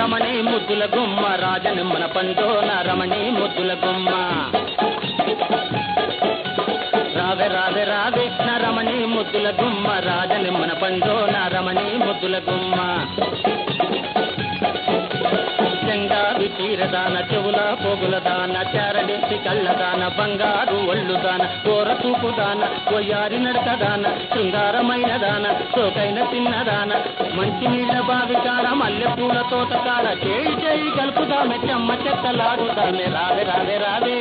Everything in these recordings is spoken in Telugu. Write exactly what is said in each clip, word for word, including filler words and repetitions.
రమణి ముద్దుల గుమ్మ రాజనిమ్మన పండు నా రమణి ముద్దుల గుమ్మ రావే రావే రావే నా రమణి ముద్దుల గుమ్మ రాజనిమ్మన పండు నా రమణి ముద్దుల గుమ్మ చెంగావి తీరదాన చెవుల పోగుల దాన చారడేసి కళ్ళదాన బంగారు ఒళ్ళుదాన కోర చూపుదాన కొయ్యారి నడకదాన శృంగారమైన దాన సోకైన తిన్నదాన మంచి నీళ్ళ బావి కాడ మల్లె పూల తోట కాడ చేయి చేయి కలుపుదామె చెమ్మ చెత్తలాడుదామె రావే రావే రావే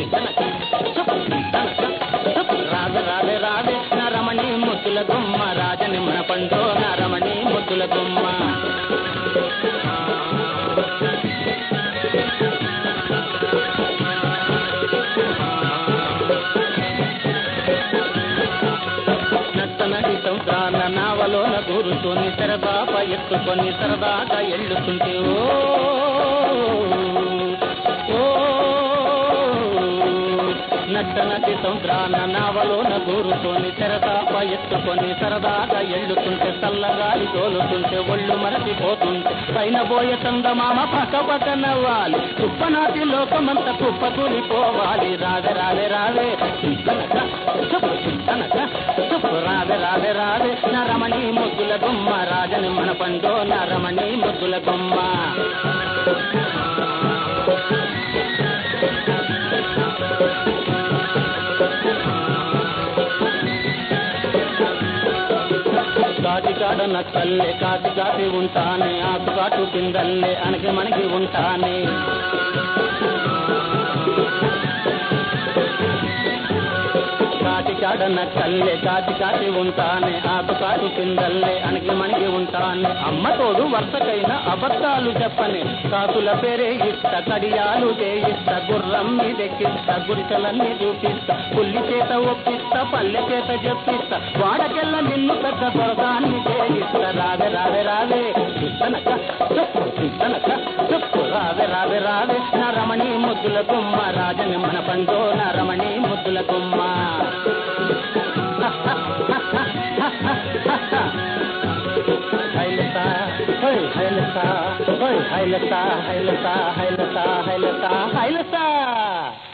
రావే రావే రావే నా రమణి ముద్దుల గుమ్మ రాజనిమ్మన పండు నా రమణి ముద్దుల గుమ్మ నట్టనడి సముద్రాల నావలోన దూరుతూని సరదాప ఎత్తుకొని సరదాగా ఎళ్ళుతుంటే ఓ నట్టనటి సముద్రాన నావలోన దూరుతోని తెరదాప ఎత్తుకొని సరదాగా ఎళ్ళుతుంటే చల్లగాలి తోలుతుంటే ఒళ్ళు మరచిపోతుంటే పైన బోయ చందమామ పక్క పక్క నవ్వాలి కుప్పనాటి లోకమంత కుప్ప కూలిపోవాలి రావే రావే రావే చింతనక చెప్పు చింతనక చెప్పు రావే రావే రావే నా రమణి ముద్దుల గుమ్మ రాజనిమ్మన పండు నా రమణి ముద్దుల గుమ్మ కాటికాడ నక్కల్లే కాటి కాటి ఉంటానే ఆకు కాటు కిందల్లే అనకి మనకి ఉంటానే కాటికాడ నక్కల్లే కాటి కాటి ఉంటానే ఆకు కాటు కిందల్లే అనకి మనకి ఉంటానే అమ్మ తోడు వరుసకైన అబద్ధాలు చెప్పని కాకుల పేరే ఇస్తా కడియాలు చేయిస్తా గుర్రం మీదెక్కిస్తా గుడిసెలన్నీ చూపిస్తా పుల్లి చేత ఒప్పిస్తా పల్లె చేత చెప్పిస్తా వాడకెళ్ళ నిన్ను పెద్ద దొరదాన్ని చేయిస్తా రావే రావే రావే చిత్తనక చెప్పు చిత్తనక చెప్పు రావే రావే రావే నా రమణి ముద్దుల గుమ్మ రాజనిమ్మన పండు నా రమణి ముద్దుల గుమ్మ హైలతా హై హైలతా హై హైలతా హైలతా హైలతా హైలతా హైలతా